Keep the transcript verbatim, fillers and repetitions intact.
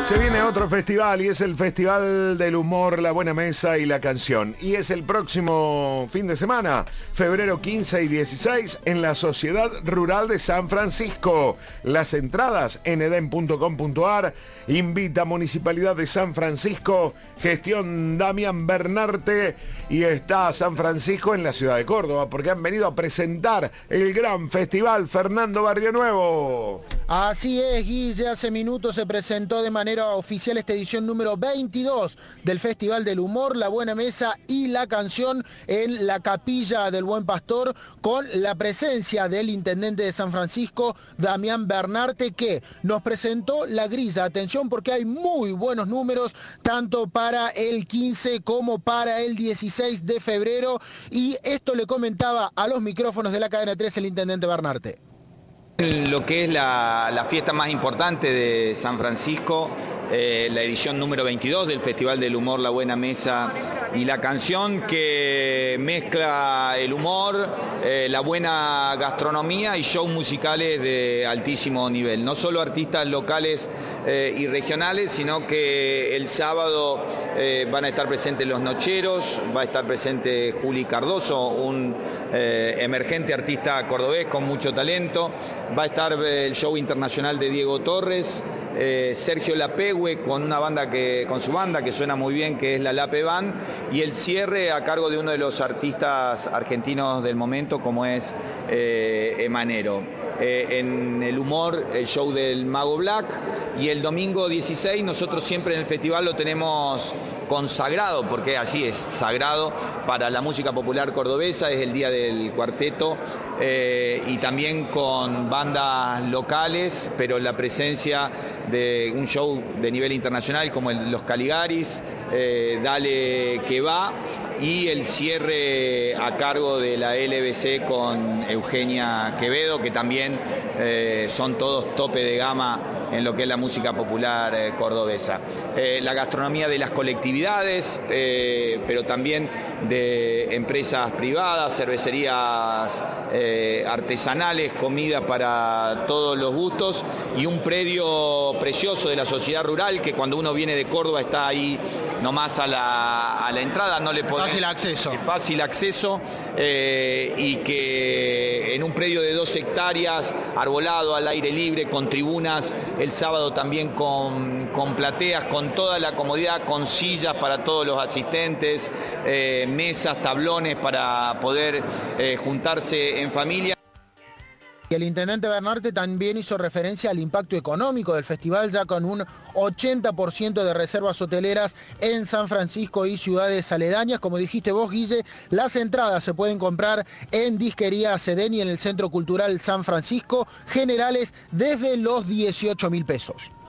Se viene otro festival y es el Festival del Humor, la Buena Mesa y la Canción. Y es el próximo fin de semana, febrero quince y dieciséis, en la Sociedad Rural de San Francisco. Las entradas en edén punto com punto ar. Invita Municipalidad de San Francisco, gestión Damián Bernarte, y está San Francisco en la ciudad de Córdoba, porque han venido a presentar el gran festival Fernando Barrionuevo. Así es, Guille, hace minutos se presentó de manera oficial esta edición número veintidós del Festival del Humor, la Buena Mesa y la Canción en la Capilla del Buen Pastor, con la presencia del intendente de San Francisco, Damián Bernarte, que nos presentó la grilla. Atención, porque hay muy buenos números, tanto para el quince como para el dieciséis de febrero, y esto le comentaba a los micrófonos de la Cadena tres el intendente Bernarte. Lo que es la, la fiesta más importante de San Francisco, eh, la edición número veintidós del Festival del Humor, la Buena Mesa y la Canción, que mezcla el humor, eh, la buena gastronomía y shows musicales de altísimo nivel. No solo artistas locales eh, y regionales, sino que el sábado eh, van a estar presentes Los Nocheros, va a estar presente Juli Cardoso, un eh, emergente artista cordobés con mucho talento. Va a estar el show internacional de Diego Torres, eh, Sergio Lapehue con una banda que, con su banda que suena muy bien, que es la Lape Band, y el cierre a cargo de uno de los artistas argentinos del momento, como es eh, Emanero. Eh, en el humor, el show del Mago Black, y el domingo dieciséis nosotros siempre en el festival lo tenemos consagrado, porque así es, sagrado para la música popular cordobesa, es el día del cuarteto, eh, y también con bandas locales, pero la presencia de un show de nivel internacional como el, los Caligaris, eh, Dale que va, y el cierre a cargo de la L B C con Eugenia Quevedo, que también eh, son todos tope de gama en lo que es la música popular eh, cordobesa. Eh, la gastronomía de las colectividades, eh, pero también de empresas privadas, cervecerías eh, artesanales, comida para todos los gustos, y un predio precioso de la sociedad rural que cuando uno viene de Córdoba está ahí nomás a la, a la entrada, no le podés, Fácil acceso. Fácil acceso, eh, y que en un predio de dos hectáreas, arbolado, al aire libre, con tribunas, el sábado también con, con plateas, con toda la comodidad, con sillas para todos los asistentes, eh, mesas, tablones para poder eh, juntarse en familia. El intendente Bernarte también hizo referencia al impacto económico del festival, ya con un ochenta por ciento de reservas hoteleras en San Francisco y ciudades aledañas. Como dijiste vos, Guille, las entradas se pueden comprar en Disquería Sedén y en el Centro Cultural San Francisco, generales desde los dieciocho mil pesos.